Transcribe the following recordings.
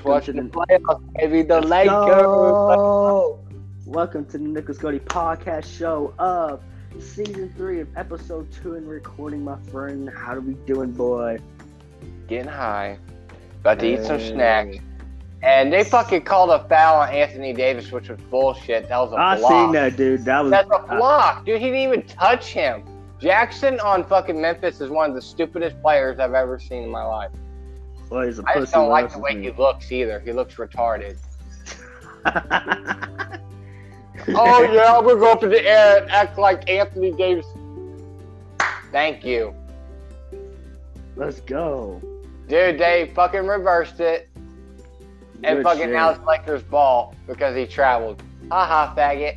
Welcome to the playoffs, baby. The Lakers. Welcome to the Nicholas Cody podcast show of season 3 of episode 2 and recording, my friend. How are we doing, boy? Getting high. About to eat some snacks. And they fucking called a foul on Anthony Davis, which was bullshit. That was a block. I seen that, dude. That's a block. Dude, he didn't even touch him. Jackson on fucking Memphis is one of the stupidest players I've ever seen in my life. Well, he's a I pussy. just don't like the way he looks either. He looks retarded. Oh, yeah, we're going up in the air and act like Anthony Davis. Thank you. Let's go. Dude, they fucking reversed it. And Good fucking shit. now it's Lakers' ball because he traveled. Haha, faggot.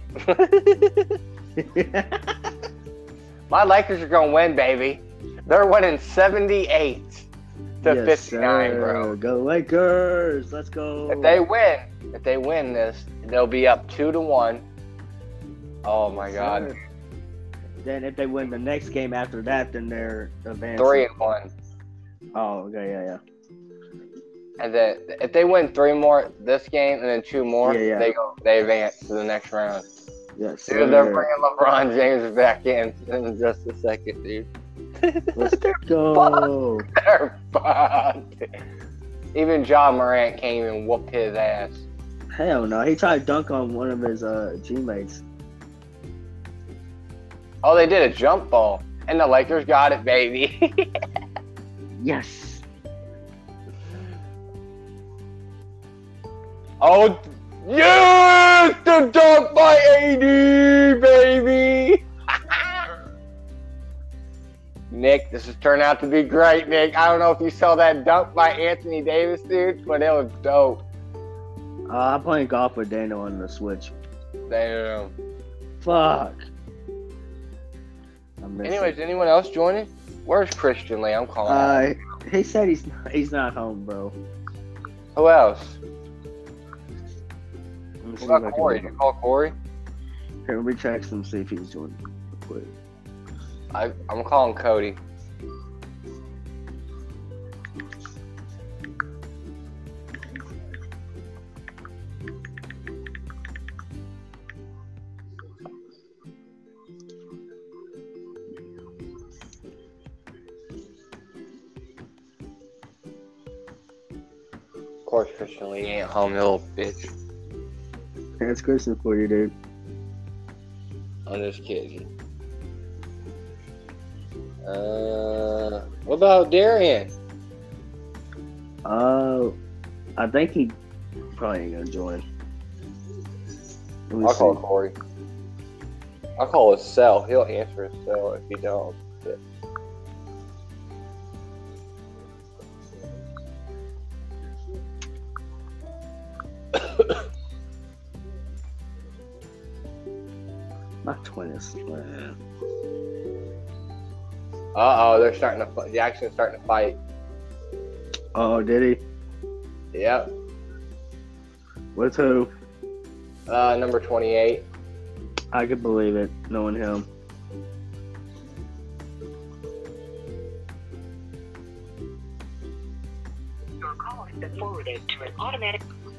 My Lakers are going to win, baby. They're winning 78 to 59, bro. Go Lakers. Let's go. If they win this, they'll be up 2-1. Oh, my God. Sir. Then if they win the next game after that, then they're advancing. 3-1. Oh, okay, yeah. And then if they win 3 more this game and then 2 more, Yeah. they advance to the next round. Yes, Dude, they're bringing LeBron James back in just a second, dude. Let's go. They're fucked. Even John Morant can't even whoop his ass. Hell no. He tried to dunk on one of his teammates. Oh, they did a jump ball. And the Lakers got it, baby. Yes. Oh, yes! The dunk by AD, baby! Nick, this has turned out to be great, Nick. I don't know if you saw that dunk by Anthony Davis, dude, but it was dope. I'm playing golf with Daniel on the Switch. Damn. Fuck. Anyways, anyone else joining? Where's Christian Lee? I'm calling out. He said he's not home, bro. Who else? Let me see What if I about can Corey? get Did him. you call Corey? Here, let me text him, see if he's joining real quick. I'm calling Cody. Of course, Christian Lee ain't home, you little bitch. That's Christian for you, dude. I'm just kidding. What about Darian? I think he probably ain't gonna join. Let me I'll call see. Corey. I'll call his cell. He'll answer his cell if he don't. But... My twin is man. Uh-oh, they're starting to fight. Jackson's starting to fight. Oh, did he? Yep. With who? Number 28. I could believe it, knowing him. Your call has been forwarded to an automatic.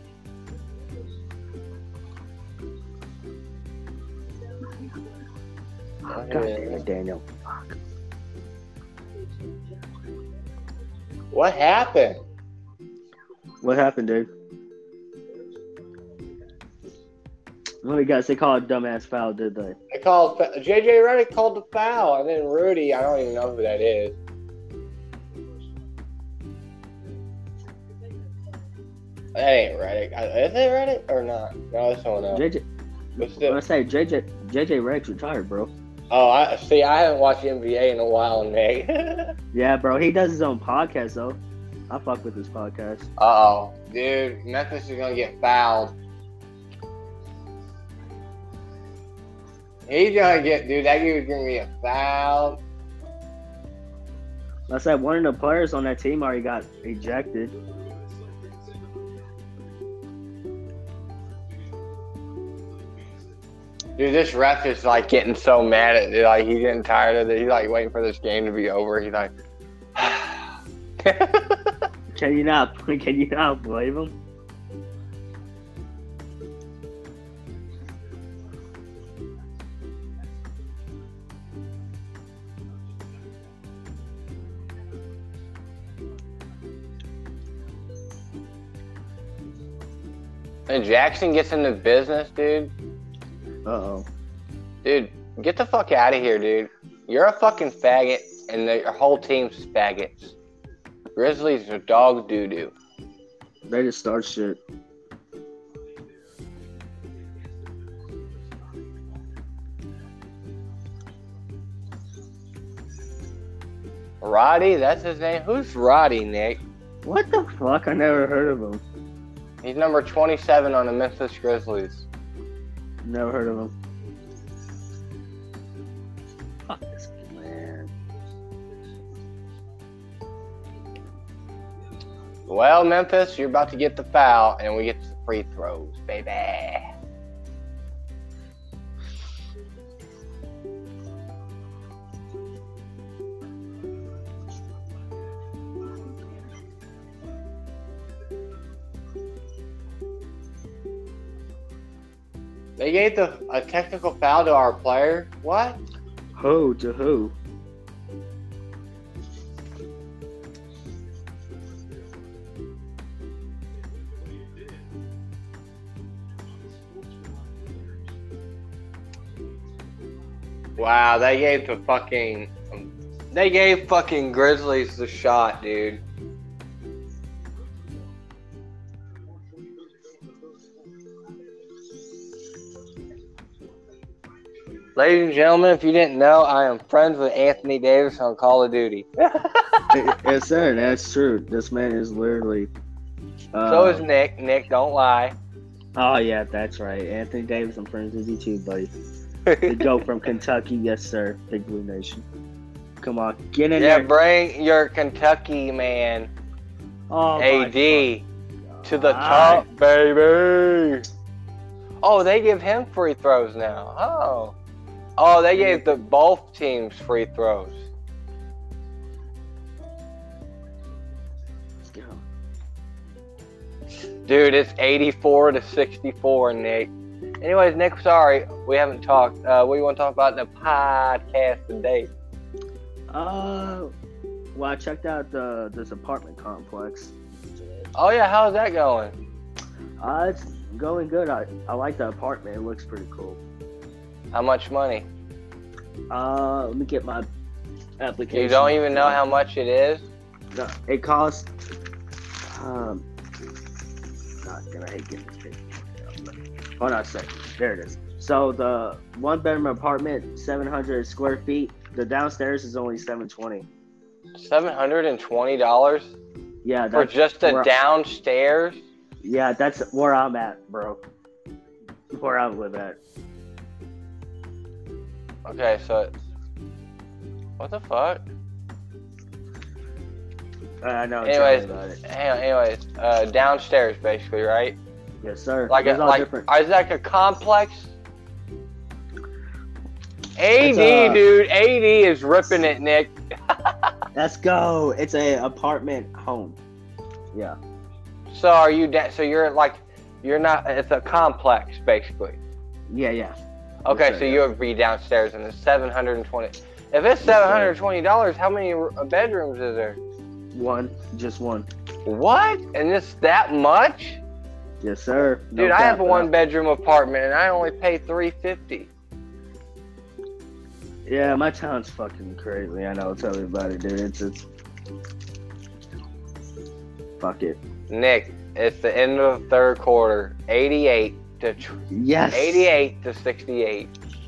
God damn it, Daniel. Fuck. What happened? What happened, dude? What you guys? They call it dumbass foul, did they? They called JJ Redick called the foul, and then Rudy. I don't even know who that is. That ain't Redick. Is it Redick or not? No, it's someone else. JJ. But still- When I say JJ Redick's retired, bro. Oh, I see. I haven't watched the NBA in a while, Nick. Yeah, bro. He does his own podcast though. I fuck with his podcast. Uh-oh. Dude, Memphis is gonna get fouled. He's gonna get, dude, that dude's gonna get fouled. I said one of the players on that team already got ejected. Dude, this ref is like getting so mad at it. Like, he's getting tired of it. He's like waiting for this game to be over. He's like, Can you not blame him? And Jackson gets into business, dude. Uh-oh. Dude, get the fuck out of here, dude. You're a fucking faggot, and your whole team's faggots. Grizzlies are dog doo-doo. They just start shit. Roddy, that's his name? Who's Roddy, Nick? What the fuck? I never heard of him. He's number 27 on the Memphis Grizzlies. Never heard of him. Fuck this man. Well, Memphis, you're about to get the foul, and we get the free throws, baby. They gave a technical foul to our player? What? Who to who? Wow, they gave fucking Grizzlies the shot, dude. Ladies and gentlemen, if you didn't know, I am friends with Anthony Davis on Call of Duty. Yes, sir. That's true. This man is literally. So is Nick. Nick, don't lie. Oh yeah, that's right. Anthony Davis, I'm friends with you too, buddy. The goat from Kentucky, yes sir. Big Blue Nation. Come on, get in Yeah, there. bring your Kentucky man, Oh, AD, to the God. top, baby. Oh, they give him free throws now. Oh, they gave both teams free throws. Let's go. Dude, it's 84-64, Nick. Anyways, Nick, sorry, we haven't talked. What do you want to talk about in the podcast today? Well, I checked out this apartment complex. Oh, yeah, how's that going? It's going good. I like the apartment. It looks pretty cool. How much money? Let me get my application. You don't even know how much it is? No, it costs. Not gonna hate getting this picture. Hold on a second. There it is. So the one bedroom apartment, 700 square feet. The downstairs is only $720. $720 Yeah, for just a downstairs? Yeah, that's where I'm at, bro. Where I live at. Okay, so what the fuck? I know. Anyways, About it. anyways, downstairs basically, right? Yes, sir. Like It's all different. is that like a complex? AD, It's dude, AD is ripping it, Nick. Let's go. It's a apartment home. Yeah. So are you? So you're like, you're not. It's a complex basically. Yeah. Okay, Yes, so sir, you would be downstairs, and it's $720. If it's $720, how many bedrooms is there? Just one. What? And it's that much? Yes, sir. No Dude, I have a cap, one-bedroom apartment, and I only pay $350. Yeah, my town's fucking crazy. I know. Tell me about it, dude. It's fuck it. Nick, it's the end of the third quarter. 88 to 68.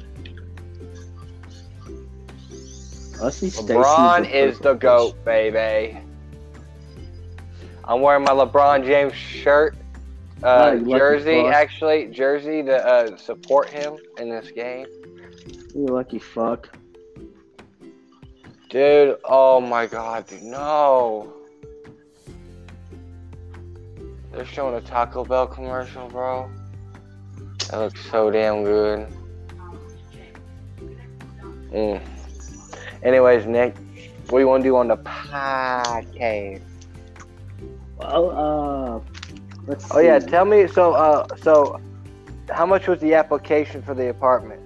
Let's see. LeBron is the GOAT, baby. I'm wearing my LeBron James shirt, jersey to support him in this game. You lucky fuck. Dude, oh my god, dude, no. They're showing a Taco Bell commercial, bro. That looks so damn good. Anyways, Nick, what do you want to do on the podcast? Well, let's see. Oh yeah, tell me. So how much was the application for the apartment?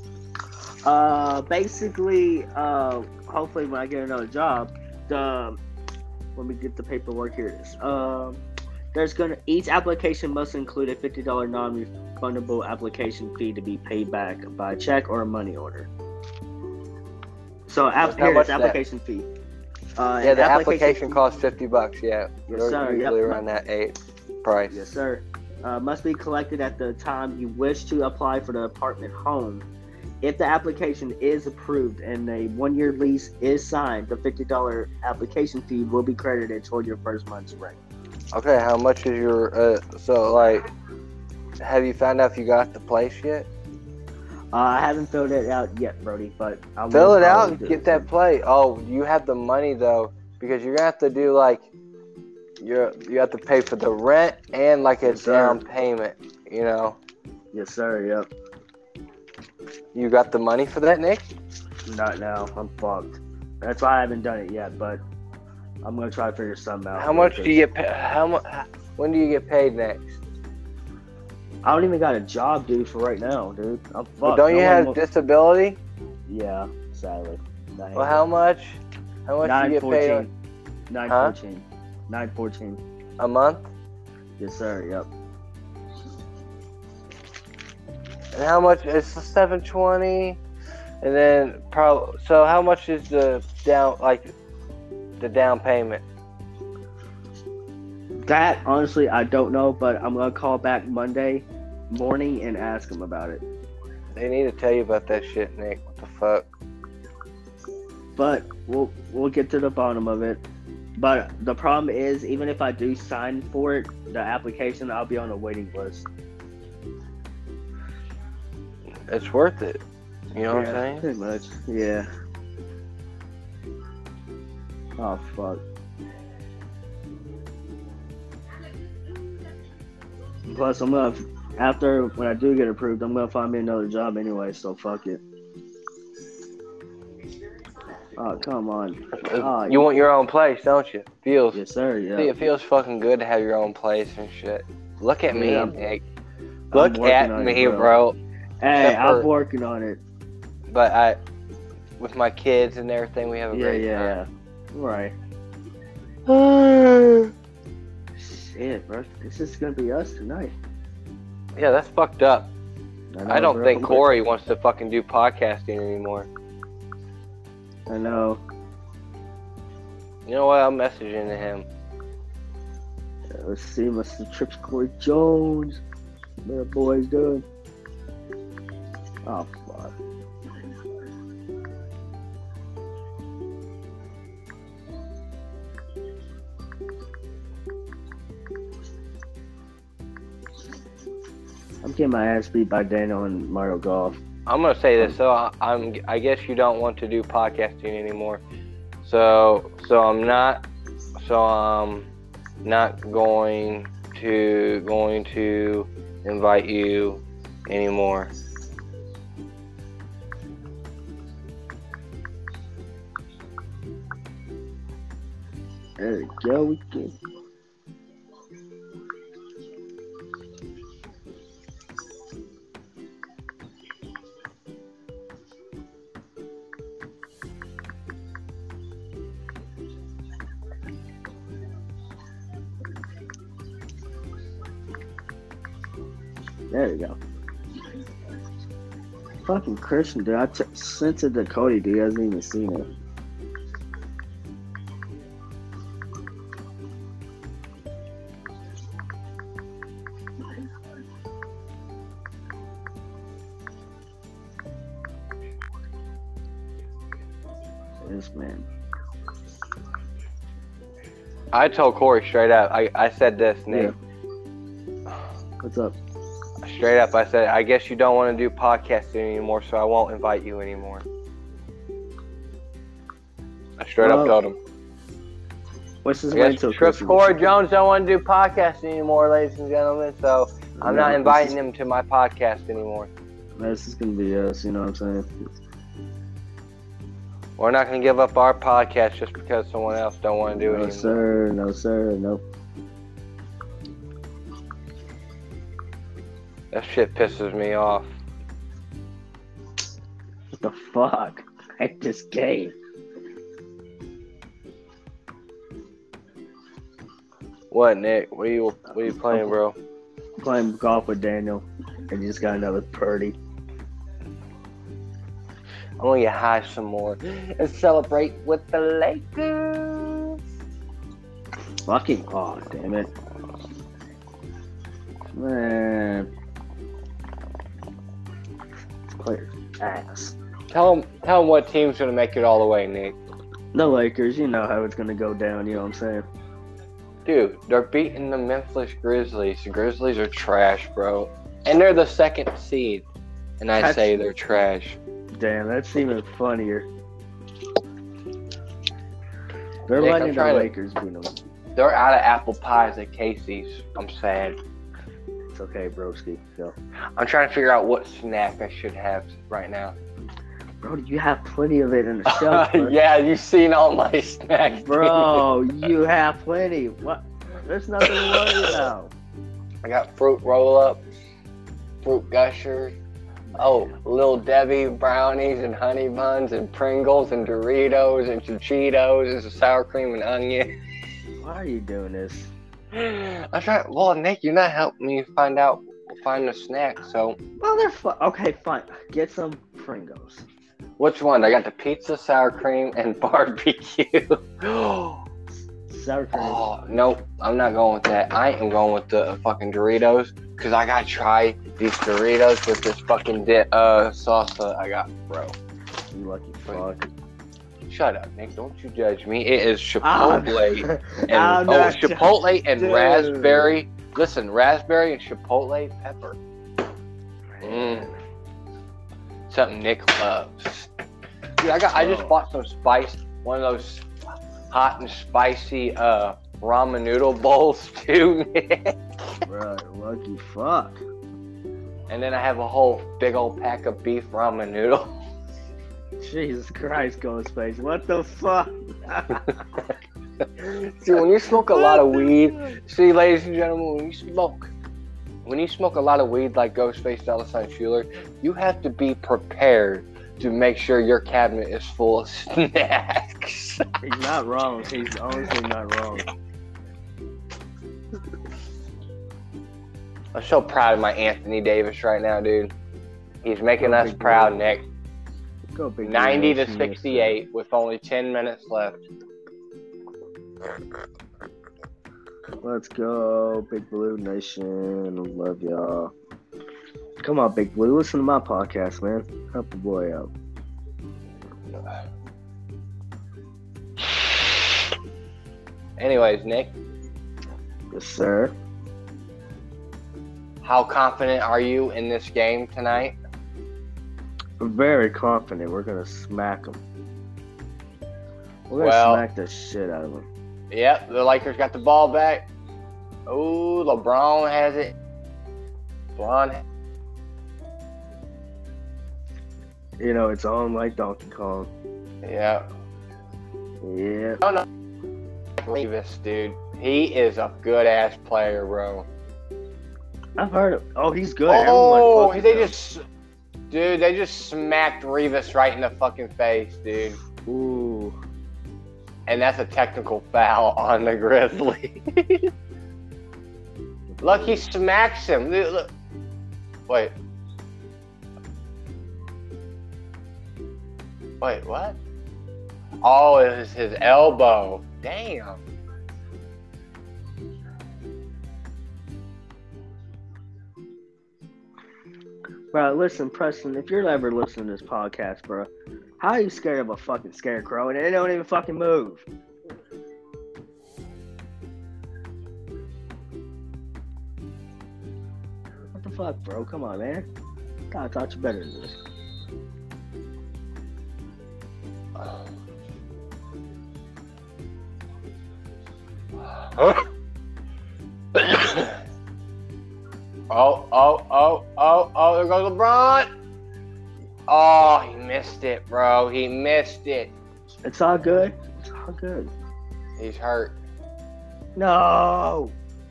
Basically, hopefully when I get another job, let me get the paperwork. Here it is. Each application must include a $50 non-refundable application fee to be paid back by check or a money order. So here it is, application fee. Yeah, the application costs $50. Yeah, yes, sir. Usually around that price. Yes, sir. Must be collected at the time you wish to apply for the apartment home. If the application is approved and a 1-year lease is signed, the $50 application fee will be credited toward your first month's rent. Okay, how much is your have you found out if you got the place yet? I haven't filled it out yet, Brody, but I will fill it out and get that play. Oh, you have the money though, because you're gonna have to do you have to pay for the rent and a down payment, you know. Yes, sir. Yep. You got the money for that, Nick? Not now. I'm fucked. That's why I haven't done it yet, but I'm gonna try to figure something out. How much do you get paid? When do you get paid next? I don't even got a job, dude, for right now, dude. I'm fucked. But don't you have disability? Yeah, sadly. Well, how much? How much do you get paid? $9.14 a month? Yes, sir. Yep. And how much? It's $720, and then So how much is the down payment? That honestly, I don't know, but I'm gonna call back Monday morning and ask them about it. They need to tell you about that shit, Nick. What the fuck? But we'll get to the bottom of it. But the problem is, even if I do sign for it, the application, I'll be on a waiting list. It's worth it. You know what I'm saying? Pretty much. Yeah. Oh fuck. Plus, when I do get approved, I'm gonna find me another job anyway. So fuck it. Oh, come on. You want your own place, don't you? Yes, sir. Yeah. See, it feels fucking good to have your own place and shit. Look at me, Nick. Look at me, bro. Hey, I'm working on it. But with my kids and everything, we have a great time. Right. Shit, bro. This is gonna be us tonight. Yeah, that's fucked up. I don't think Corey wants to fucking do podcasting anymore. I know. You know what? I'm messaging to him. Let's see, Mr. Trips Corey Jones. What the boys doing? Oh, fuck. I'm getting my ass beat by Daniel and Mario Golf. I'm gonna say this, so I guess you don't want to do podcasting anymore. So I'm not going to invite you anymore. There we go. We can. There we go. Fucking Christian, dude. I sent it to Cody, dude. He hasn't even seen it. This man. I told Corey straight up. I said this, Nick. Yeah. What's up? Straight up, I said, I guess you don't want to do podcasting anymore, so I won't invite you anymore. I straight up told him. What's his name? Trips Corey Jones don't want to do podcasting anymore, ladies and gentlemen, so I'm not inviting him to my podcast anymore. This is going to be us, you know what I'm saying? We're not going to give up our podcast just because someone else don't want to do it anymore. No, sir. No, sir. No. That shit pisses me off. What the fuck? I hate this game. What, Nick? What are you playing, bro? Playing golf with Daniel, and you just got another birdie. I'm gonna get high some more and celebrate with the Lakers. Fucking damn it, man! This player's ass. Tell him what team's gonna make it all the way, Nick. The Lakers, you know how it's gonna go down. You know what I'm saying? Dude, they're beating the Memphis Grizzlies. The Grizzlies are trash, bro, and they're the second seed, and I say they're trash. Damn, that's even funnier. They're letting the Lakers beat them. They're out of apple pies at Casey's. I'm sad. It's okay, broski. Go. I'm trying to figure out what snack I should have right now. Bro, you have plenty of it in the shelf. Yeah, you've seen all my snacks. Bro, you have plenty. What? There's nothing to worry about. I got fruit roll-ups, fruit gushers. Oh, Little Debbie brownies and honey buns and Pringles and Doritos and Cheetos and sour cream and onion. Why are you doing this? I'm trying. Well, Nick, you're not helping me find the snack. So. Well, they're okay. Fine. Get some Pringles. Which one? I got the pizza, sour cream, and barbecue. Sour cream. Oh no, I'm not going with that. I am going with the fucking Doritos because I gotta try these Doritos with this fucking salsa I got, bro. You lucky fuck. Shut up, Nick. Don't you judge me. It is Chipotle and Chipotle and raspberry. Listen, raspberry and Chipotle pepper. Something Nick loves. Dude, I just bought some spice. One of those hot and spicy ramen noodle bowls too, Nick. Bro, lucky fuck. And then I have a whole big old pack of beef ramen noodles. Jesus Christ, Ghostface. What the fuck? See, when you smoke a lot of weed, see, ladies and gentlemen, when you smoke a lot of weed like Ghostface Dallas Schuler, you have to be prepared to make sure your cabinet is full of snacks. He's not wrong. He's honestly not wrong. I'm so proud of my Anthony Davis right now, dude. He's making us proud, Nick. 90 to 68 with only 10 minutes left. Let's go, Big Blue Nation. Love y'all. Come on, Big Blue. Listen to my podcast, man. Help the boy out. Anyways, Nick. Yes, sir. How confident are you in this game tonight? I'm very confident we're going to smack them. We're going to smack the shit out of them. Yep, the Lakers got the ball back. Oh, LeBron has it. You know, it's on like Donkey Kong. Yeah. Yeah. Oh, no. Revis, dude. He is a good-ass player, bro. I've heard of. Oh, he's good. Oh, they just smacked Revis right in the fucking face, dude. Ooh. And that's a technical foul on the Grizzlies. Look, he smacks him. Look. Wait, what? Oh, it was his elbow. Damn. Bro, listen, Preston, if you're ever listening to this podcast, bro, how are you scared of a fucking scarecrow and they don't even fucking move? What the fuck, bro? Come on, man. God, I thought you better than this. Huh? Oh, there goes LeBron. Oh, he missed it, bro. He missed it. It's all good. It's all good. He's hurt. No.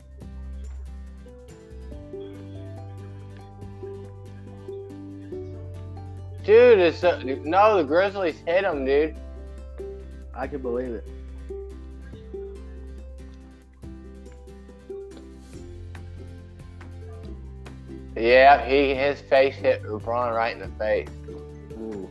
Dude, the Grizzlies hit him, dude. I can believe it. Yeah, his face hit LeBron right in the face. Ooh.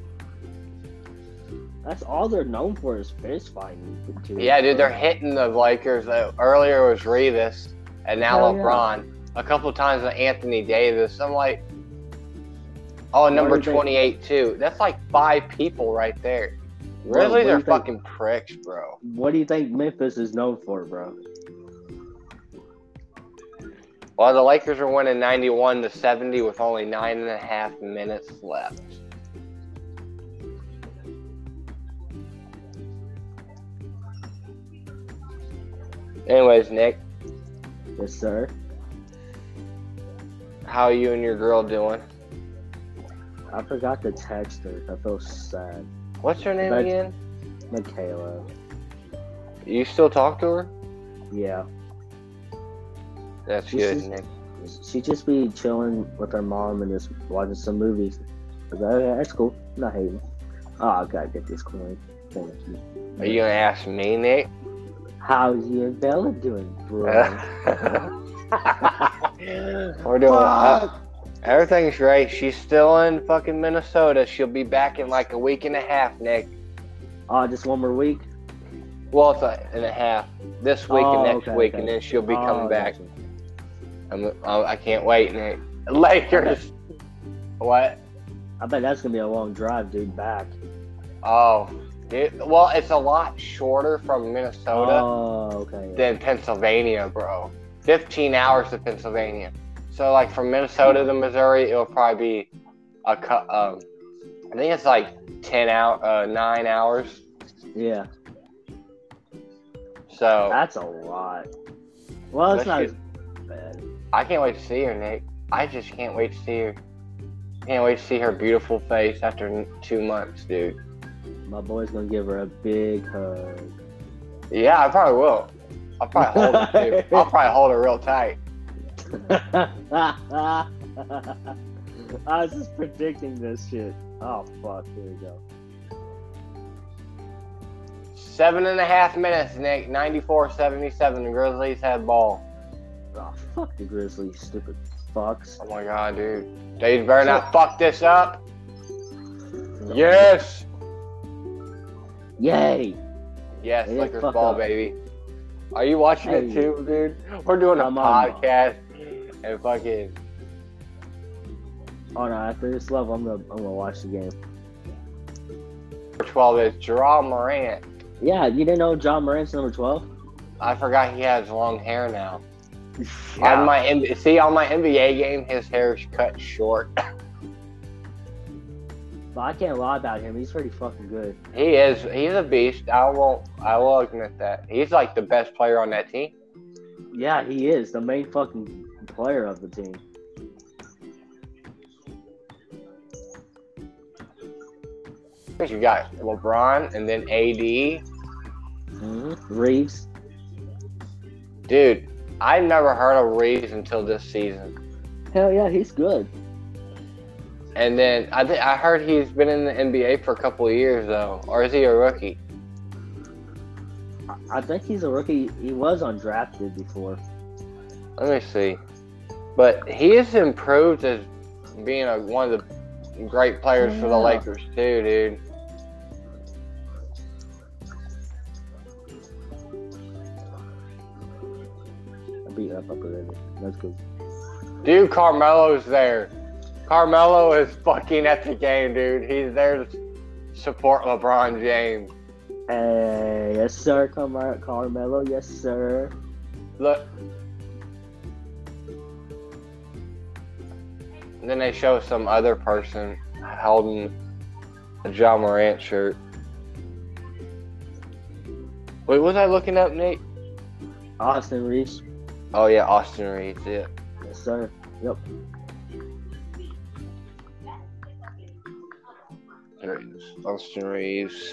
That's all they're known for is fist fighting. Yeah, dude, they're hitting the Lakers. Earlier it was Revis, and now LeBron. Yeah. A couple times with Anthony Davis. I'm like, oh, number 28 too. That's like 5 people right there. Grizzlies are fucking pricks, bro. What do you think Memphis is known for, bro? Well, the Lakers are winning 91-70 with only 9.5 minutes left. Anyways, Nick. Yes, sir. How are you and your girl doing? I forgot to text her. I feel sad. What's her name again? Michaela. You still talk to her? Yeah. That's good, Nick. She just be chilling with her mom and just watching some movies. That's cool. I'm not hating. Oh, I gotta get this coin. Thank you. Are you gonna ask me, Nick? How's you and Bella doing, bro? We're doing everything's great. She's still in fucking Minnesota. She'll be back in like a week and a half, Nick. Just one more week? Well, it's and a half. This week and next week, and then she'll be coming back. I can't wait, Nick. Lakers. What? I bet that's gonna be a long drive, dude. Back. Oh, dude. Well, it's a lot shorter from Minnesota than Pennsylvania, bro. 15 hours to Pennsylvania. So, like, from Minnesota to Missouri, it'll probably be I think it's like 9 hours. Yeah. So that's a lot. Well, it's not as bad. I can't wait to see her, Nick. I just can't wait to see her. Can't wait to see her beautiful face after 2 months, dude. My boy's gonna give her a big hug. Yeah, I probably will. I'll probably hold her, too. I'll probably hold her real tight. I was just predicting this shit. Oh, fuck. Here we go. 7.5 minutes, Nick. 94-77. The Grizzlies had ball. Oh, fuck the Grizzlies, stupid fucks. Oh, my God, dude. They better not fuck this up. No. Yes. Yay. Yes, Lakers ball, baby. Are you watching it too, dude? We're doing a podcast and fucking. Oh no! After this level, I'm gonna watch the game. 12 is Ja Morant. Yeah, you didn't know Ja Morant's number 12? I forgot he has long hair now. Yeah. On my NBA game, his hair is cut short. But I can't lie about him. He's pretty fucking good. He is. He's a beast. I will admit that. He's like the best player on that team. Yeah, he is the main fucking player of the team. You got LeBron and then AD. Reeves. Dude, I never heard of Reeves until this season. Hell yeah, he's good. And then I heard he's been in the NBA for a couple of years though, or is he a rookie? I think he's a rookie. He was undrafted before. Let me see. But he has improved as being one of the great players for the Lakers too, dude. I beat up already. That's good. Dude, Carmelo's there. Carmelo is fucking at the game, dude. He's there to support LeBron James. Hey, yes sir, Carmelo, yes sir. Look. And then they show some other person holding a Ja Morant shirt. Wait, was I looking up, Nate? Austin Reeves. Oh yeah, Austin Reeves, yeah. Yes sir, yep. There it is. Austin Reeves.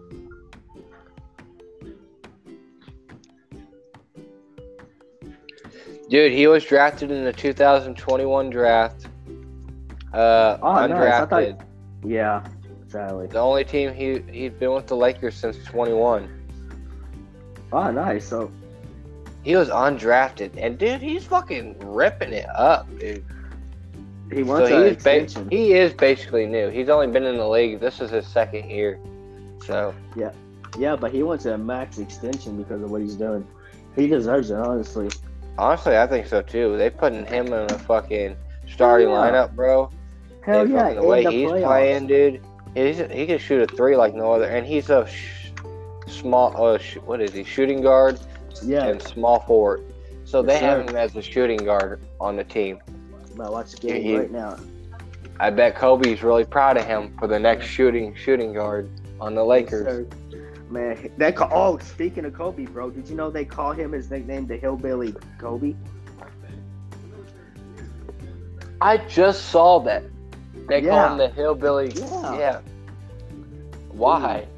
Dude, he was drafted in the 2021 draft. Undrafted. Nice. Yeah, sadly. The only team he's been with the Lakers since 21. Oh, nice. So he was undrafted, and dude, he's fucking ripping it up, dude. He wants So an extension. he is basically new. He's only been in the league. This is his second year. So Yeah, but he wants a max extension because of what he's doing. He deserves it, honestly. honestly, I think so too. They putting him in a fucking starting lineup, bro. Hell And yeah, fucking the way in the he's playoffs. playing, dude. He can shoot a three like no other, and he's a small. What is he? Shooting guard Yeah, and small forward. So Yes, they have sir. him as a shooting guard on the team. I'm about to watch the game He- right now. I bet Kobe's really proud of him for the next shooting guard on the Lakers. Yes, sir. Man, speaking of Kobe, bro, did you know they call him his nickname, the Hillbilly Kobe? I just saw that. They Yeah. call him the hillbilly. Yeah. Yeah. Why?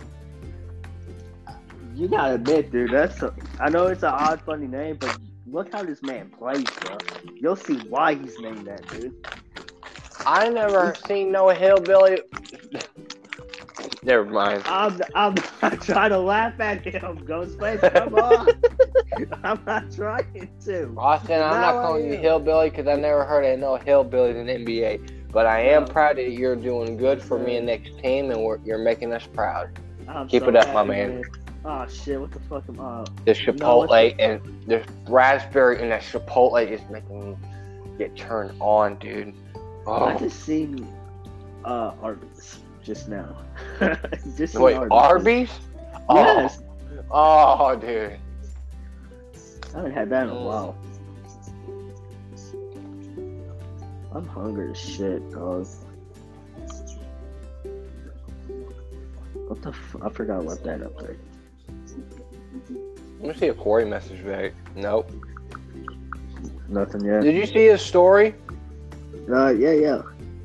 You gotta admit, dude, I know it's an odd, funny name, but look how this man plays, bro. You'll see why he's named that, dude. I never seen no hillbilly. Never mind. I'm not trying to laugh at him, Ghostface. Come on. I'm not trying to. Austin, I'm not Now I calling you am. hillbilly because I never heard of no hillbillies in NBA. But I am proud that you're doing good for me and Nick's team, and you're making us proud. Keep it up, my happy, man. Oh shit! What the fuck am I? The No, Chipotle what's and the raspberry and the Chipotle is making me get turned on, dude. I Oh. just seen Arby's just now. Just seen Wait, Arby's? Oh. Yes, Oh, dude. I haven't had that in a while. I'm hungry as shit, dog. What the I forgot what that up there. Let me see if Corey messaged back. Nope. Nothing yet. Did you see his story? Yeah.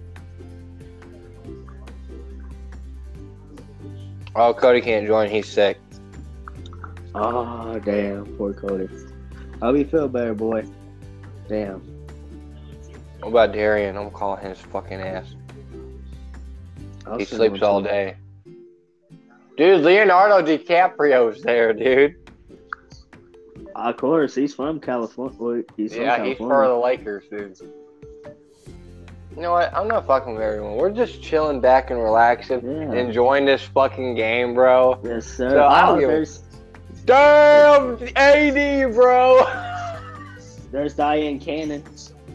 Oh, Cody can't join. He's sick. Oh, damn. Poor Cody. Hope you feel better, boy. Damn. What about Darian? I'm calling his fucking ass. I'll He send sleeps one all to you. day. Dude, Leonardo DiCaprio's there, dude. Of course, he's from California. Well, he's from Yeah, he's California. for the Lakers, dude. You know what? I'm not fucking with everyone. We're just chilling back and relaxing, Yeah. enjoying this fucking game, bro. Yes, sir. So, I don't Oh, give a- there's Damn, AD, bro. There's Diane Cannon.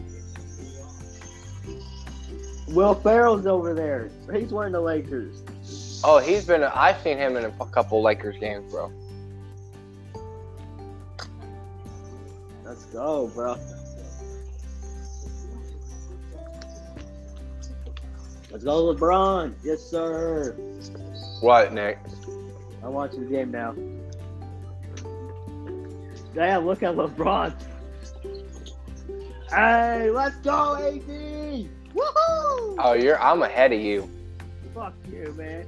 Will Ferrell's over there. He's wearing the Lakers. Oh, I've seen him in a couple Lakers games, bro. Let's go, bro. Let's go, LeBron. Yes, sir. What, Nick? I'm watching the game now. Damn, look at LeBron. Hey, let's go, AD. Woohoo! Oh, I'm ahead of you. Fuck you, man.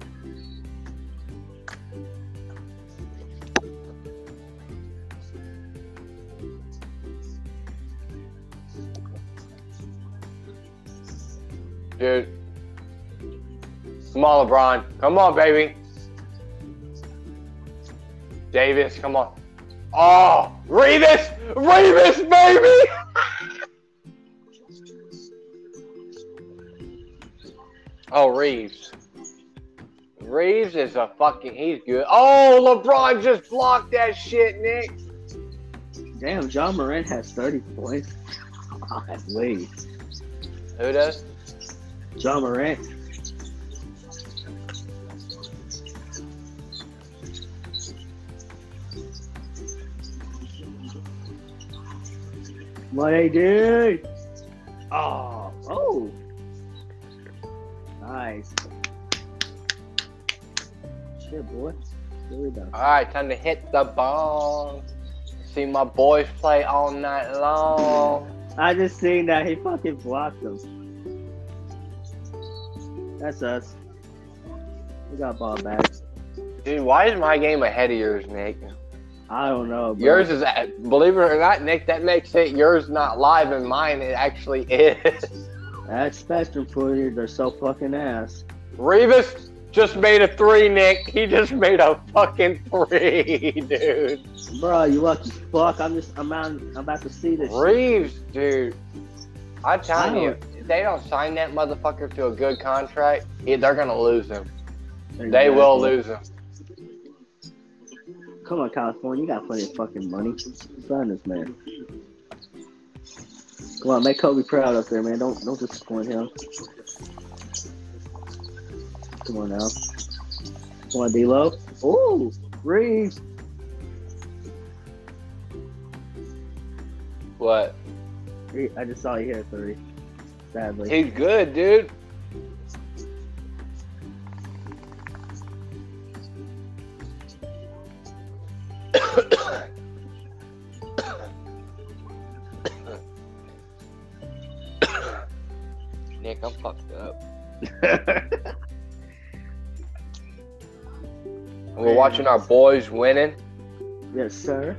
Dude. Come on, LeBron. Come on, baby. Davis, come on. Oh, Revis! Revis, baby! Oh, Reeves. Reeves is he's good. Oh, LeBron just blocked that shit, Nick. Damn, John Morant has 30 points. Wait. Who does? John Morant. What they do? Oh. Nice. Shit, boy. Here we go. All right, time to hit the ball. See my boys play all night long. I just seen that he fucking blocked them. That's us. We got ball back. Dude, why is my game ahead of yours, Nick? I don't know, bro. Yours is, believe it or not, Nick, that makes it yours not live and mine it actually is. That Spectrum footage, they're so fucking ass. Revis just made a 3, Nick. He just made a fucking 3, dude. Bro, you lucky fuck. I'm about to see this shit. Reeves, dude. I'm telling you, they don't sign that motherfucker to a good contract, they're gonna lose him. Exactly. They will lose him. Come on, California, you got plenty of fucking money. Sign this man. Come on, make Kobe proud up there, man. Don't disappoint him. Come on now. Come on, D-Lo. Ooh, Reeves. What? I just saw you hit a 3. Sadly. He's good, dude. Nick, I'm fucked up. We're watching our boys winning. Yes, sir.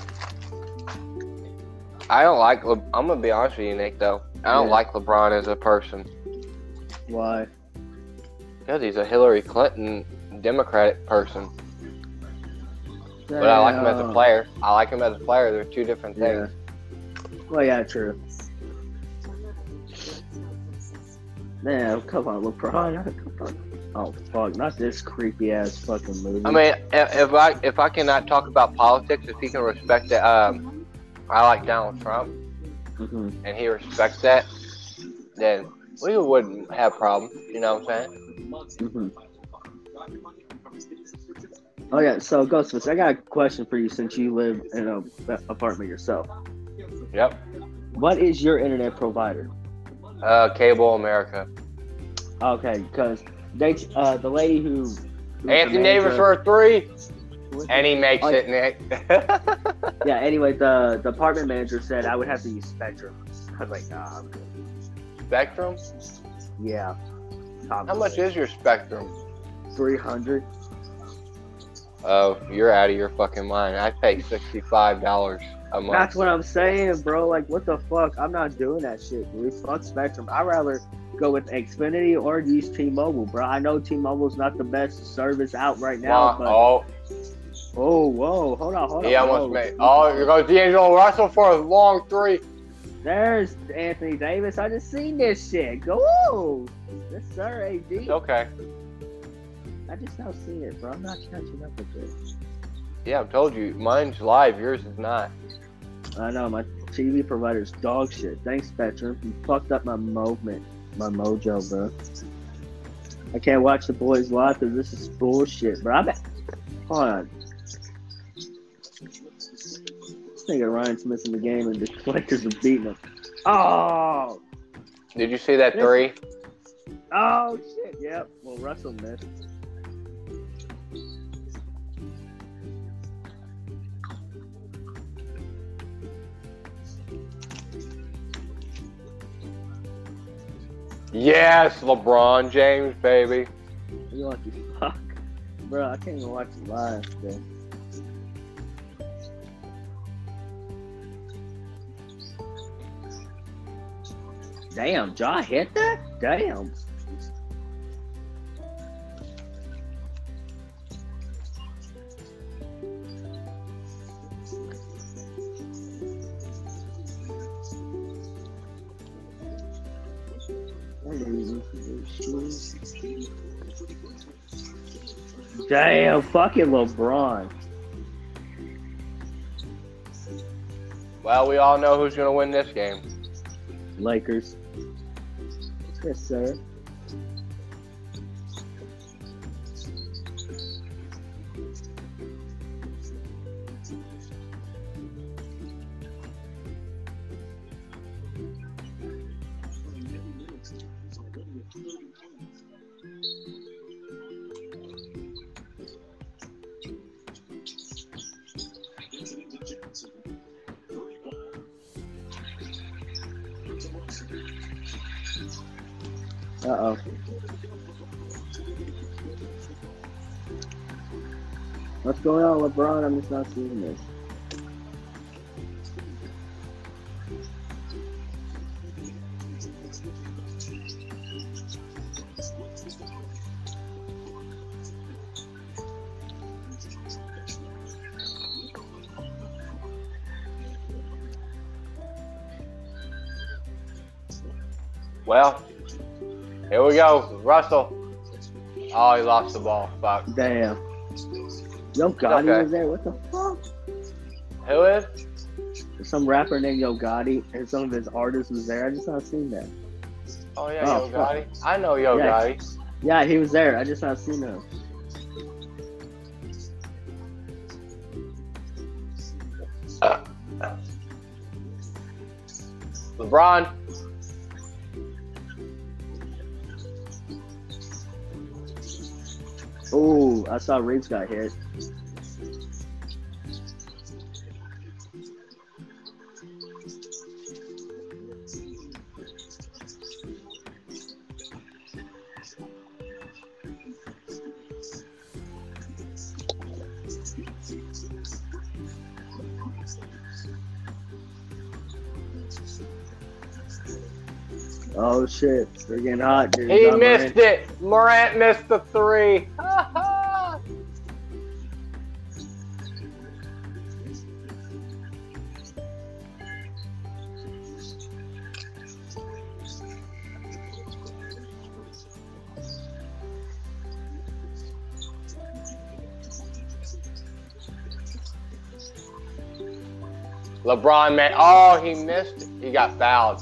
I don't like. I'm gonna be honest with you, Nick. Though I don't like LeBron as a person. Why? Because he's a Hillary Clinton Democratic person. But I like him as a player. They're two different things. Well, yeah, true. Man, come on, LeBron. Oh fuck, not this creepy ass fucking movie. I mean, if I cannot talk about politics, if he can respect that, I like Donald Trump, and he respects that, then we wouldn't have problems. You know what I'm saying? Oh yeah, so Ghostface, I got a question for you since you live in an apartment yourself. Yep. What is your internet provider? Cable America. Okay, because the lady who Anthony Davis for a 3, and he makes it, Nick. Yeah. Anyway, the apartment manager said I would have to use Spectrum. I was like, nah, I'm good. Spectrum? Yeah. How much is your Spectrum? 300. Oh, you're out of your fucking mind. I pay $65 a month. That's what I'm saying, bro. Like, what the fuck? I'm not doing that shit, dude. Fuck Spectrum. I'd rather go with Xfinity or use T-Mobile, bro. I know T-Mobile's not the best service out right now, but... Oh, whoa. Hold on. He almost made... Oh, here goes D'Angelo Russell for a long 3. There's Anthony Davis. I just seen this shit. Go! Yes, sir, AD. Okay. I just now see it, bro. I'm not catching up with this. Yeah, I've told you. Mine's live. Yours is not. I know. My TV provider's dog shit. Thanks, Spectrum. You fucked up my movement. My mojo, bro. I can't watch the boys live because this is bullshit, bro. Hold on. This nigga Ryan Smith's in the game and the collectors are beating him. Oh! Did you see that 3? Oh, shit. Yep. Well, Russell missed. Yes, LeBron James, baby. You lucky fuck. Bro, I can't even watch it live today. Damn, Ja hit that? Damn. Damn, fucking LeBron. Well, we all know who's going to win this game. Lakers. Yes, sir. Uh-oh. What's going on, LeBron? I'm just not seeing this. Well, here we go. Russell. Oh, he lost the ball. Fuck. Damn. Yo Gotti okay. was there. What the fuck? Who is? Some rapper named Yo Gotti and some of his artists was there. I just not seen that. Oh, yeah, Yo Gotti. I know Yo Gotti. Yeah, he was there. I just not seen him. LeBron. Oh, I saw Reeves got hit. Oh shit, they're getting hot, dude. He missed it. Morant missed the three. LeBron, man. Oh, he missed it. He got fouled.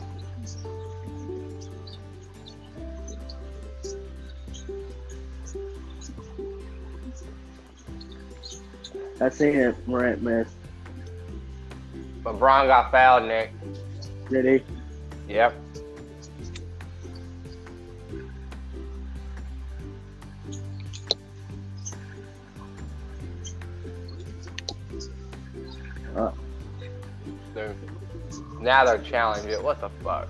I seen it, Morant missed. LeBron got fouled, Nick. Did he? Yep. Now they're challenging it. What the fuck?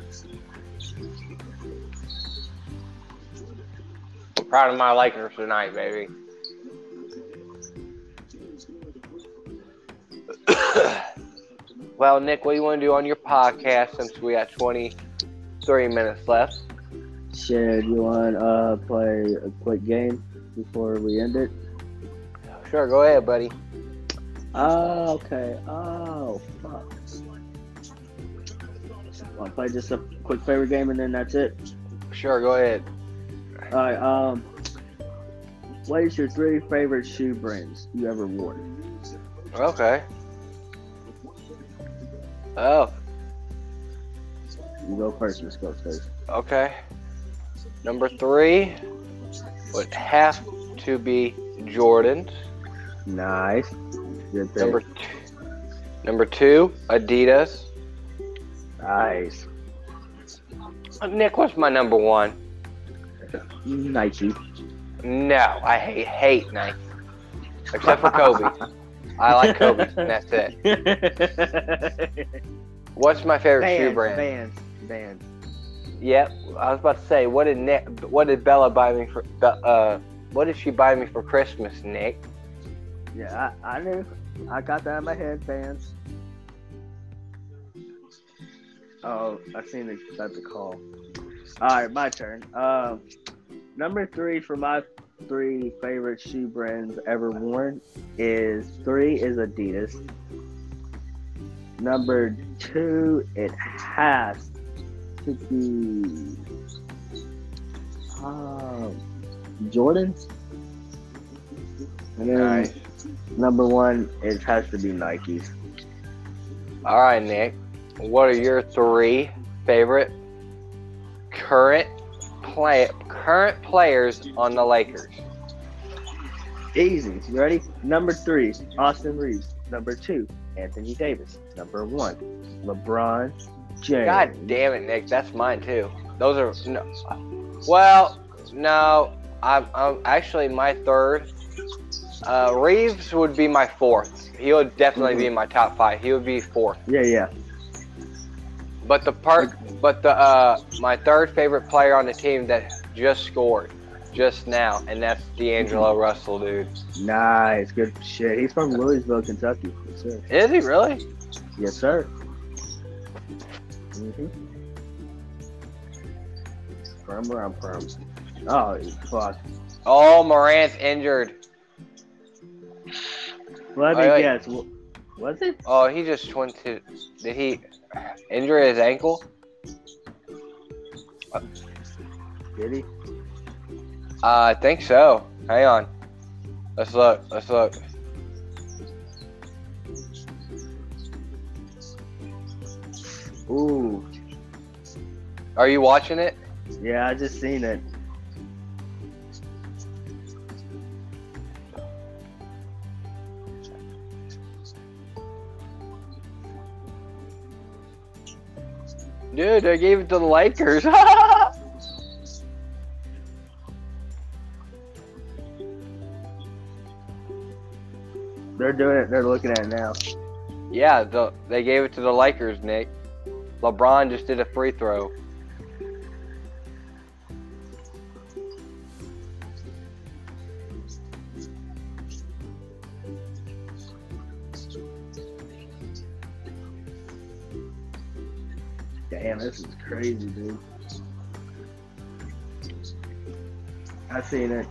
I'm proud of my Lakers tonight, baby. Well, Nick, what do you want to do on your podcast since we got 23 minutes left? Shit, you want to play a quick game before we end it? Sure, go ahead, buddy. Oh, okay. Oh, fuck. Want to play just a quick favorite game and then that's it? Sure, go ahead. Alright, what is your 3 favorite shoe brands you ever worn? Okay. Oh, You go first, Miss Ghostface. okay. Number 3 would have to be Jordans. Nice. Good pick. Number 2, Adidas. Nice. Nick, what's my number 1? Nike. No, I hate Nike. Except for Kobe. I like Kobe, and that's it. What's my favorite shoe brand? Vans. Yep, I was about to say, what did Bella buy me for? What did she buy me for Christmas, Nick? Yeah, I knew. I got that in my head, Vans. Oh, I seen the call. All right, my turn. Number 3 for my 3 favorite shoe brands ever worn is Adidas. Number 2, it has to be Jordans. And then Nice. number 1, it has to be Nikes. All right, Nick. What are your 3 favorite current players on the Lakers? Easy. You ready? Number 3, Austin Reeves. Number 2, Anthony Davis. Number 1, LeBron James. God damn it, Nick. That's mine too. Those are no. Well, no. I'm actually my 3rd. Reeves would be my 4th. He would definitely be in my top 5. He would be 4th. Yeah. But my 3rd favorite player on the team that just scored just now, and that's D'Angelo Russell, dude. Nice. Good shit. He's from Louisville, Kentucky. Yes, sir. Is he really? Yes, sir. Mm-hmm. From where I'm from. Oh, fuck. Oh, Morant's injured. Let me guess. Was it? Oh, he just went to. Did he injure his ankle? Did he? I think so. Hang on. Let's look. Let's look. Ooh. Are you watching it? Yeah, I just seen it. Dude, they gave it to the Lakers. They're doing it. They're looking at it now. Yeah, they gave it to the Lakers, Nick. LeBron just did a free throw. Damn, this is crazy, dude. I seen it.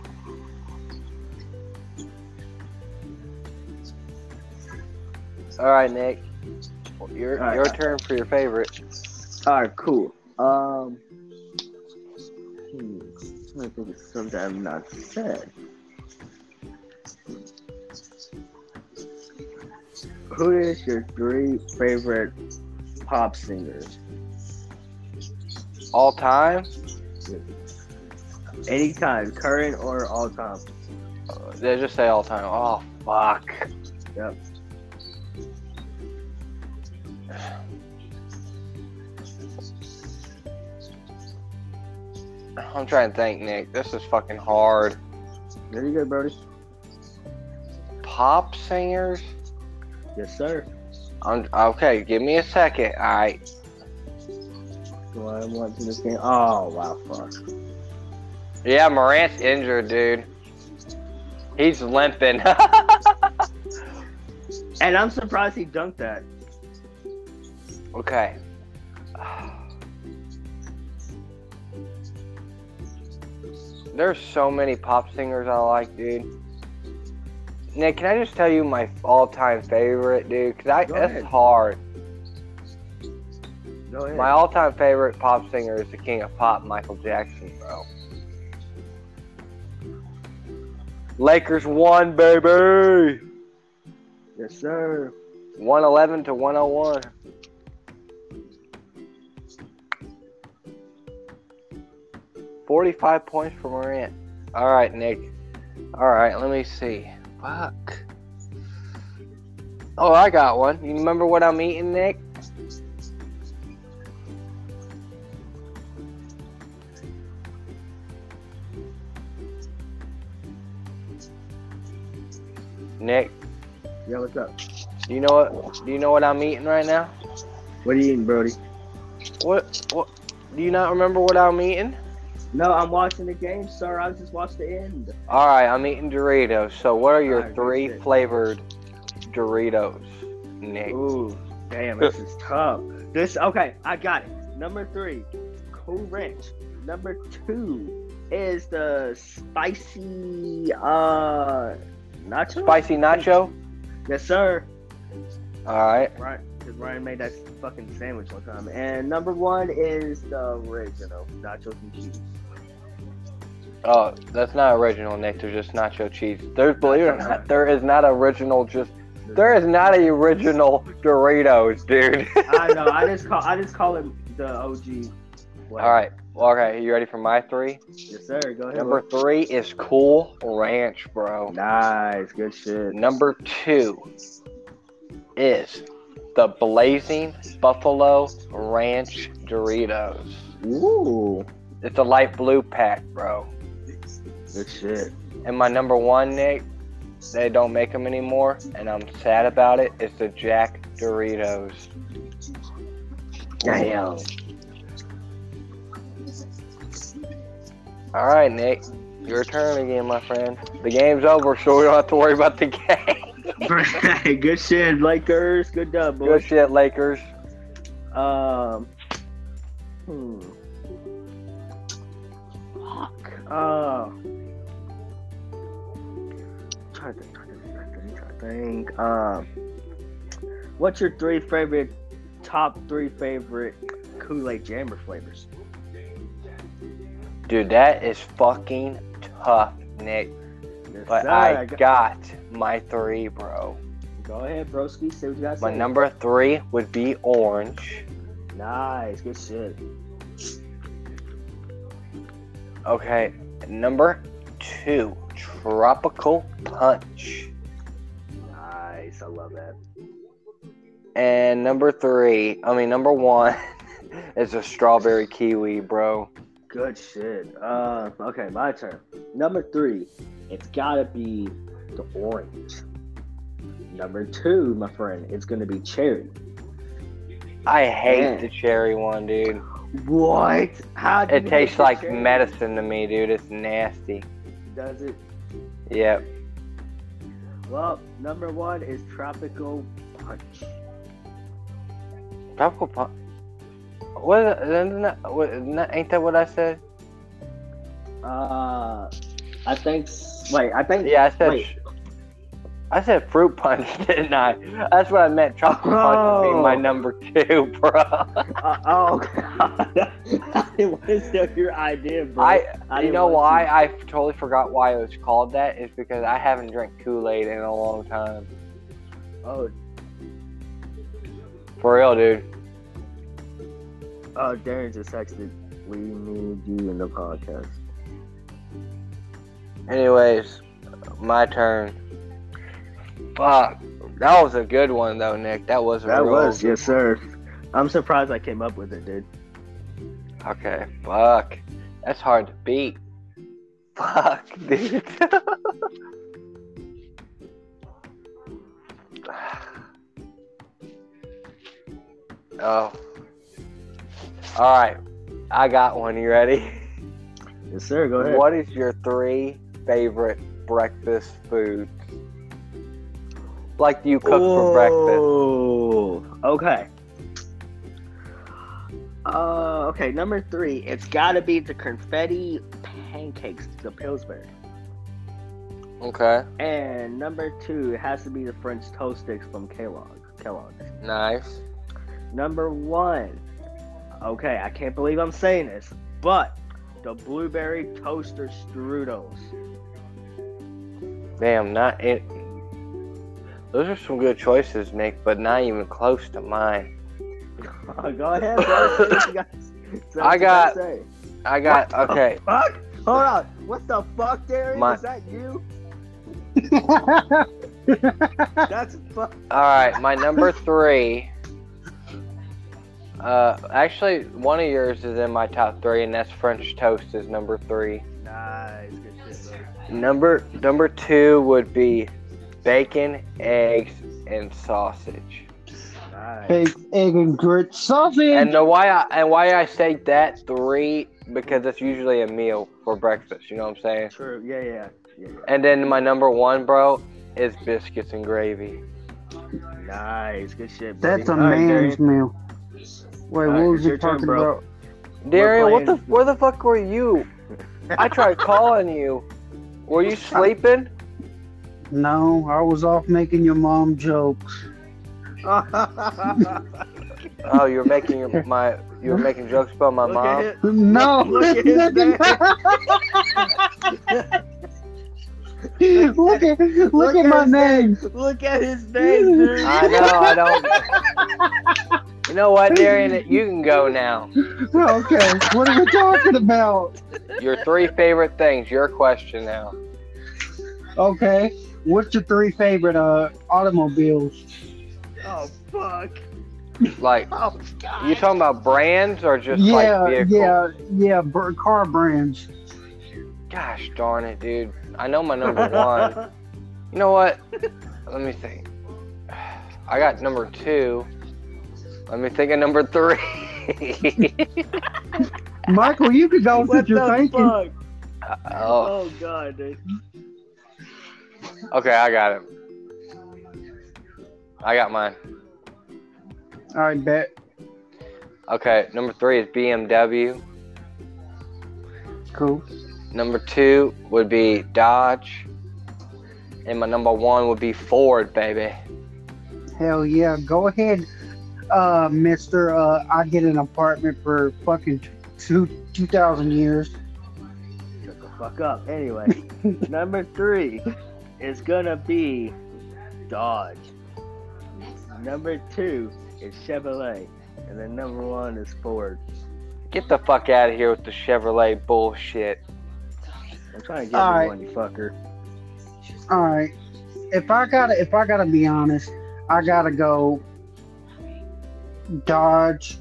All right, Nick. Your turn for your favorite. All right, cool. I'm trying to think of something I've not said. Who is your 3 favorite pop singers? All time? Anytime, current or all time. They just say all time. Oh, fuck. Yep. I'm trying to think, Nick. This is fucking hard. Very good, Brody. Pop singers? Yes, sir. Okay, give me a second. All right. Do I want to this game? Oh, wow, fuck. Yeah, Morant's injured, dude. He's limping. And I'm surprised he dunked that. Okay. There's so many pop singers I like, dude. Nick, can I just tell you my all-time favorite, dude? Because that's hard. Go ahead. My all-time favorite pop singer is the king of pop, Michael Jackson, bro. Lakers won, baby! Yes, sir. 111 to 101. $45 points for Morant. All right, Nick. All right, let me see. Fuck. Oh, I got one. You remember what I'm eating, Nick? Nick, Yeah, what's up? do you know what I'm eating right now? What are you eating, Brody? What do you not remember what I'm eating? No, I'm watching the game, sir. I just watched the end. All right, I'm eating Doritos. So what are your All right, 3 good shit. flavored Doritos, Nick? Ooh, damn, this is tough. Okay, I got it. Number 3, Cool Ranch. Number 2 is the spicy nacho. Spicy nacho? Yes, sir. All right. Right, because Ryan made that fucking sandwich one time. And number 1 is the original nachos and cheese. Oh, that's not original, Nick. They're just nacho cheese. Believe it or not, there is not a original Doritos, dude. I know. I just call it the OG. All right. Well, okay. You ready for my 3? Yes, sir. Go ahead. Number 3 is Cool Ranch, bro. Nice. Good shit. Number 2 is the Blazing Buffalo Ranch Doritos. Ooh. It's a light blue pack, bro. Good shit. And my number 1, Nick, they don't make them anymore, and I'm sad about it. It's the Jack Doritos. Damn. All right, Nick, your turn again, my friend. The game's over, so we don't have to worry about the game. Good shit, Lakers. Good dub, boys. Good shit, Lakers. Fuck. Trying to think. What's your top three favorite Kool-Aid Jammer flavors? Dude, that is fucking tough, Nick. Yes, But sir. I got my 3, bro. Go ahead, broski. Say what you got to My say. number 3 would be orange. Nice. Good shit. Okay, number 2, tropical punch. Nice. I love that. And number 1 is a strawberry kiwi, bro. Good shit. Okay, my turn. Number 3, it's gotta be the orange. Number 2, my friend, it's gonna be cherry. I hate Man. the cherry one, dude. What? How do It you tastes hate the like cherry? medicine to me, dude. It's nasty. Does it? Yep. Well, number 1 is tropical punch. Tropical punch. What? Ain't that what I said? I think. Wait, I think. Yeah, I said. Wait. I said fruit punch, didn't I? That's what I meant. Tropical punch would be my number 2, bro. Oh, God. I didn't want to steal your idea, bro. You didn't know want why? to. I totally forgot why it was called that. Is because I haven't drank Kool-Aid in a long time. Oh, For real, dude. Darren just texted. We need you in the podcast. Anyways, my turn. Fuck. That was a good one, though, Nick. That was a That real was, good yes, sir. I'm surprised I came up with it, dude. Okay, fuck. That's hard to beat. Fuck, dude. Oh. Alright. I got one. You ready? Yes, sir. Go ahead. What is your 3 favorite breakfast foods? Like you cook for breakfast? Oh, okay. Okay, number 3, it's gotta be the confetti pancakes, the Pillsbury. Okay. And number 2, it has to be the French toast sticks from Kellogg's. Nice. Number 1, okay, I can't believe I'm saying this, but the blueberry toaster strudels. Damn, not it. Those are some good choices, Nick, but not even close to mine. Go ahead, bro. Say what you got- say what I you got- gotta say. Okay. Fuck? Hold on. What the fuck, Darius? My- Is that you? That's fuck. Alright, my number 3. Actually, one of yours is in my top 3, and that's French toast is number 3. Nice. Good shit, bro. Number 2 would be bacon, eggs, and sausage. Nice. Egg and grits sausage. And why I say that 3 because it's usually a meal for breakfast. You know what I'm saying? True. Yeah. And then my number 1, bro, is biscuits and gravy. Nice. Good shit, buddy. That's a All right, man's Darian. meal. Wait, Alright, what was it's you your turn, talking bro. about? Darian, playing- where the fuck were you? I tried calling you. Were you sleeping? No, I was off making your mom jokes. Oh, you're making jokes about my Look mom. at it. No, Look at his look at my name. Look at his name, dude. I know, I don't. You know what, Darian? You can go now. Okay, what are we talking about? Your 3 favorite things. Your question now. Okay, what's your 3 favorite automobiles? Oh, fuck. Like, Oh, God. you talking about brands or just Yeah, like vehicles? car brands. Gosh darn it, dude. I know my number 1. You know what? Let me think. I got number 2. Let me think of number 3. Michael, you could go What with your the thinking. fuck? Oh, Oh, God, dude. okay, I got it. I got mine. All right, bet. Okay, number 3 is BMW. Cool. Number 2 would be Dodge. And my number 1 would be Ford, baby. Hell yeah, go ahead, Mister. I get an apartment for fucking 2,000 years. fuck up. Anyway, number 3 is gonna be Dodge. Number 2 is Chevrolet, and then number 1 is Ford. Get the fuck out of here with the Chevrolet bullshit. I'm trying to get you one, you fucker. All right. If I gotta be honest, I gotta go Dodge,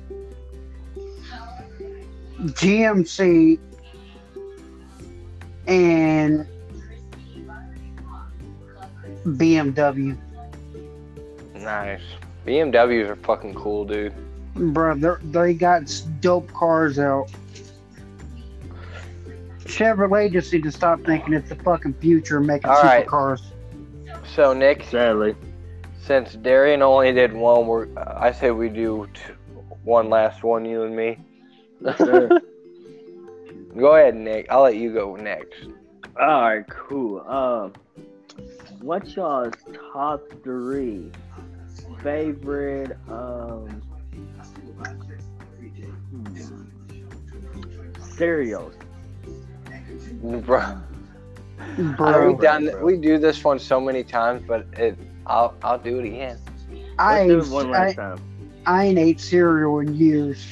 GMC, and BMW. Nice. BMWs are fucking cool, dude. Bro, they got dope cars out. Chevrolet just need to stop thinking it's the fucking future and making All right. supercars. So, Nick, Sadly. since Darian only did one, I say we do one last one, you and me. Sure. Go ahead, Nick. I'll let you go next. Alright, cool. What's y'all's top 3 favorite cereals? Bro. Bro, We do this one so many times, but I'll do it again. Let's do it one last time. I ain't ate cereal in years.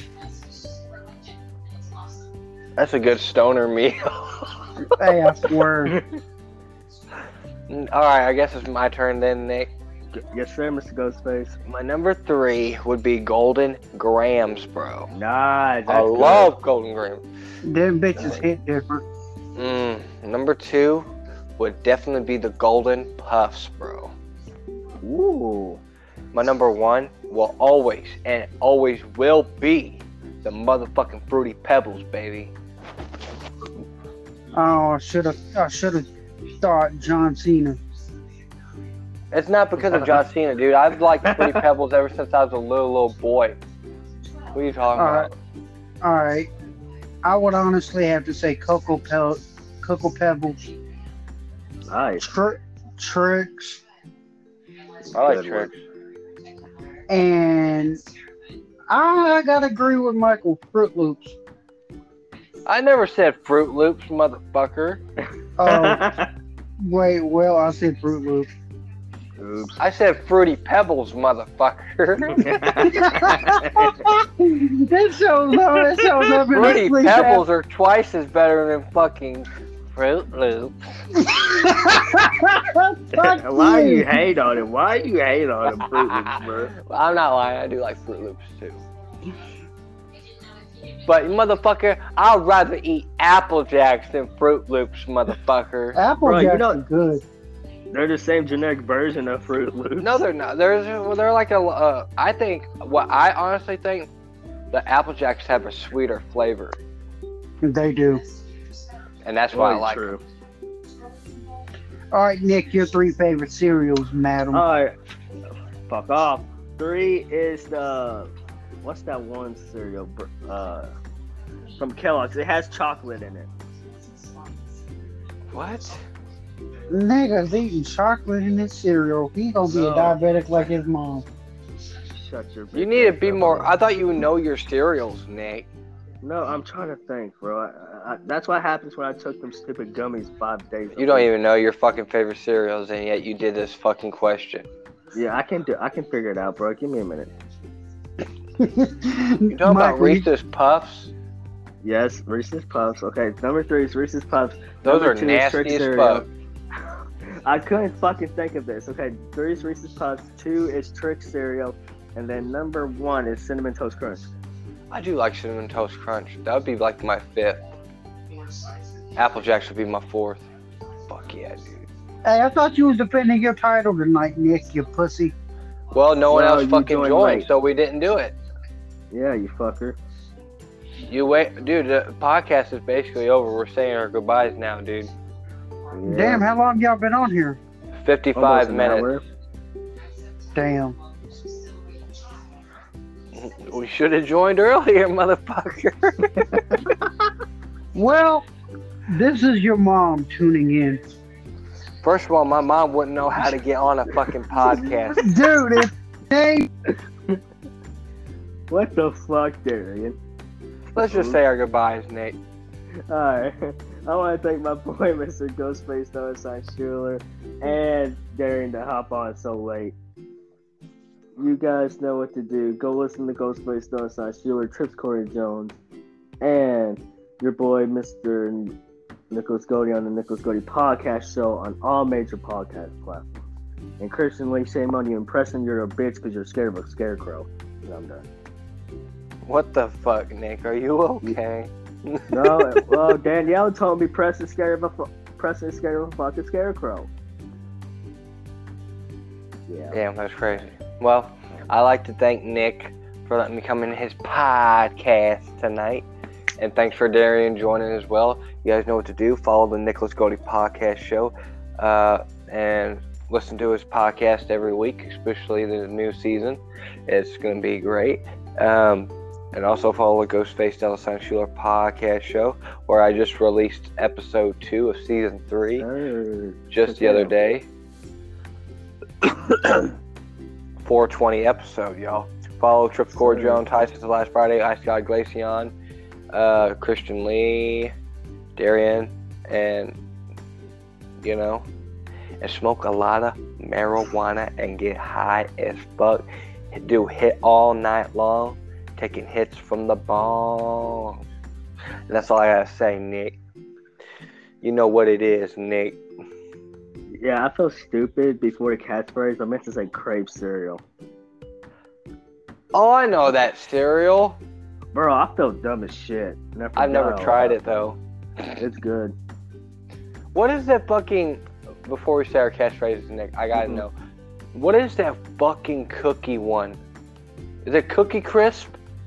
That's a good stoner meal. Hey, I swear. Alright, I guess it's my turn then, Nick. Yes, sir, Mr. Ghostface. My number 3 would be Golden Grams, bro. Nice. I love Golden Grams. Them bitches hit different. Number 2 would definitely be the Golden Puffs, bro. Ooh. My number 1 will always and always will be the motherfucking Fruity Pebbles, baby. Oh, I should have thought John Cena. It's not because of John Cena, dude. I've liked Fruity Pebbles ever since I was a little boy. What are you talking about? All right. I would honestly have to say Cocoa Pebbles. Nice. Tricks. I like Good Tricks. And I gotta agree with Michael, Fruit Loops. I never said Fruit Loops, motherfucker. Oh, wait, well, I said Fruit Loops. Oops. I said Fruity Pebbles, motherfucker. That shows up in Fruity the sleep Pebbles are twice as better than fucking Fruit Loops. Why you hate on him? Why you hate on him, Fruit Loops, bro? I'm not lying. I do like Fruit Loops too. But motherfucker, I'd rather eat Apple Jacks than Fruit Loops, motherfucker. Apple Bro, you Jacks know- are good. They're the same generic version of Fruit Loops. No, they're not. They're like a. I think what I honestly think, the Apple Jacks have a sweeter flavor, They do. and that's why I Really like true. them. All right, Nick, your 3 favorite cereals, madam. Alright. Fuck off. 3 is the... What's that one cereal? From Kellogg's. It has chocolate in it. What? Nigga's eating chocolate in his cereal. He gonna be a No. diabetic like his mom. Shut your You bitch need to ass be up. more. I thought you would know your cereals, Nick. No, I'm trying to think, bro. That's what happens when I took them stupid gummies 5 days You don't even know your fucking favorite cereals, and yet you did this fucking question. Yeah, I can figure it out, bro. Give me a minute. You talking about Reese's Puffs? Yes, Reese's Puffs. Okay, number 3 is Reese's Puffs. Those Number are 2 is Trick nasty as cereal. fuck. I couldn't fucking think of this. Okay, 3 is Reese's Puffs, 2 is Trick cereal, and then number 1 is Cinnamon Toast Crunch. I do like Cinnamon Toast Crunch. That would be like my 5th. Apple Jacks would be my 4th. Fuck yeah, dude. Hey, I thought you was defending your title tonight, Nick, you pussy. Well, no one Well, else you fucking joined joined, late. so we didn't do it. Yeah, you fucker. You wait, dude. The podcast is basically over. We're saying our goodbyes now, dude. Yeah. Damn, how long y'all been on here? 55 Almost an minutes. hour. Damn. We should have joined earlier, motherfucker. Well, this is your mom tuning in. First of all, my mom wouldn't know how to get on a fucking podcast. Dude, if they... What the fuck, Darian? Let's just say our goodbyes, Nate. Alright. I want to thank my boy, Mr. Ghostface $, Schuler, and Darian to hop on so late. You guys know what to do. Go listen to Ghostface $, Schuler, Trips Corey Jones, and your boy, Mr. Nicholas Goody on the Nicholas Goody Podcast Show on all major podcast platforms. And Christian Lee, shame on you. Impressing you're a bitch because you're scared of a scarecrow. And I'm done. What the fuck, Nick? Are you okay? No, well, Danielle told me Preston scared of a fucking scarecrow. Yeah. Damn, that's crazy. Well, I'd like to thank Nick for letting me come in his podcast tonight. And thanks for Darian joining as well. You guys know what to do. Follow the Nicholas Goody Podcast Show. And listen to his podcast every week, especially the new season. It's going to be great. And also follow the Ghostface $Schuler Podcast Show, where I just released episode 2 of season 3 just the other day. 420 episode, y'all. Follow Trips Core Jones, Tyson the Last Friday, Ice God Glacian, Christian Lee, Darian, and and smoke a lot of marijuana and get high as fuck. Do hit all night long, taking hits from the bong. And that's all I gotta say, Nick. You know what it is, Nick. Yeah, I felt stupid before the catchphrase. I meant to say crepe cereal. Oh, I know that cereal. Bro, I felt dumb as shit. I've never tried it, though. It's good. What is that fucking... Before we say our catchphrases, Nick, I gotta know. What is that fucking cookie one? Is it Cookie Crisp?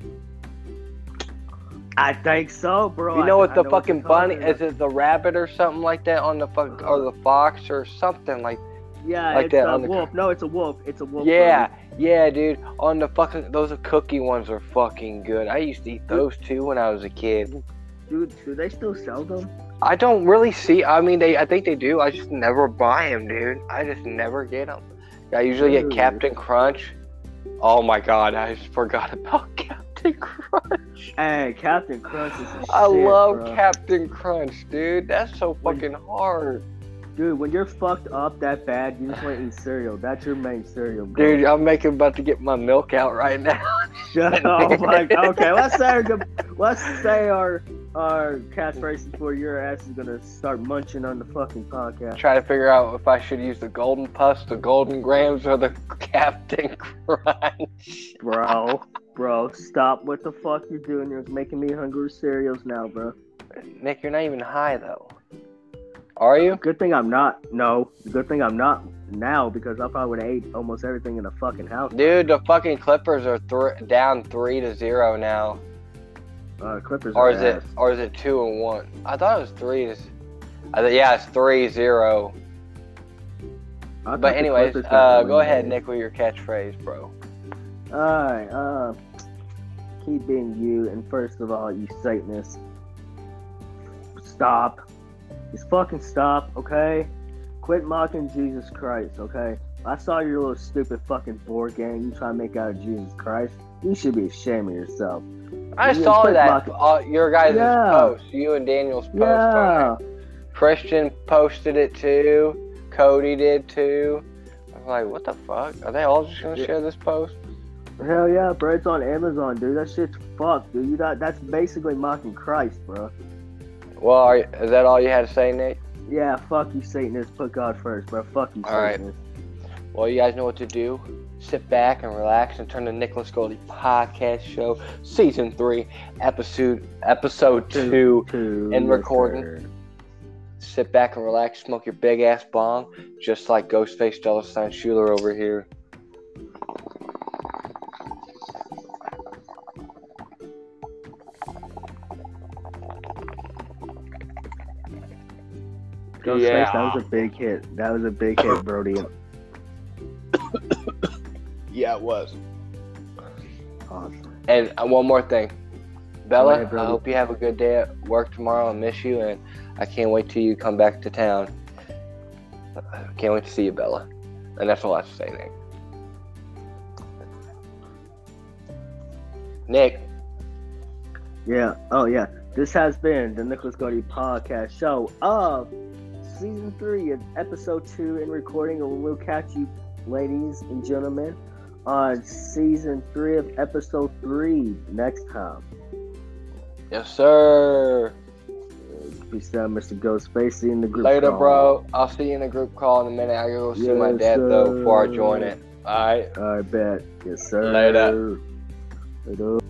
I think so, bro. You know what the fucking bunny... Is it the rabbit or something like that on the fuck... Or the fox or something like... Yeah, like it's that a on the wolf. No, it's a wolf. It's a wolf. Yeah, yeah, dude. On the fucking... Those cookie ones are fucking good. I used to eat those too when I was a kid. Dude, do they still sell them? I don't really see... I mean, I think they do. I just never buy them, dude. I just never get them. I usually get Captain Crunch. Oh my god, I just forgot about Captain Crunch. Hey, Captain Crunch is a I shit, love bro. Captain Crunch, dude. That's so fucking hard. Dude, when you're fucked up that bad, you just want to eat cereal. That's your main cereal, bro. Dude, I'm about to get my milk out right now. Shut up. Like, okay, let's say our catchphrase before your ass is gonna start munching on the fucking podcast. Try to figure out if I should use the Golden Puffs, the Golden Grams, or the Captain Crunch. Bro, stop what the fuck you're doing. You're making me hungry with cereals now, bro. Nick, you're not even high, though. Are you? Good thing I'm not. No, good thing I'm not now, because I probably would have ate almost everything in the fucking house. Dude, the fucking Clippers are down 3-0 now. Clippers. Or is it 2-1? I thought it was 3. Yeah, it's 3-0. But anyways, go ahead, Nick, with your catchphrase, bro. Alright, keep being you, and first of all, you Satanists, stop. Just fucking stop, okay? Quit mocking Jesus Christ, okay? I saw your little stupid fucking board game you try to make out of Jesus Christ. You should be ashamed of yourself. I saw that, your guys' post, you and Daniel's post on it. Christian posted it too. Cody did too. I was like, what the fuck? Are they all just gonna share this post? Hell yeah, bro. It's on Amazon, dude. That shit's fucked, dude. That's basically mocking Christ, bro. Well, is that all you had to say, Nick? Yeah, fuck you, Satanists. Put God first, bro. Fuck you, Satanists. Well, you guys know what to do. Sit back and relax and turn to Nicholas Goldie Podcast Show, Season 3, Episode 2 in recording. Sit back and relax, smoke your big-ass bong, just like Ghostface $Schuler over here. Ghostface, that was a big hit. That was a big hit, Brody. Yeah, it was. Awesome. And one more thing. Bella, ahead, I hope you have a good day at work tomorrow. I miss you, and I can't wait till you come back to town. I can't wait to see you, Bella. And that's all I have to say, Nick. Nick. Yeah. Oh, yeah. This has been the Nicholas Gordy Podcast Show of Season 3 of Episode 2 in recording. And we'll catch you, ladies and gentlemen, on Season 3 of Episode 3 next time. Yes, sir. Peace out, Mr. Ghostface. In the group Later, call. bro. I'll see you in the group call in a minute. I gotta go see my dad, though, before I join it. All right? I bet. Yes, sir. Later. Later.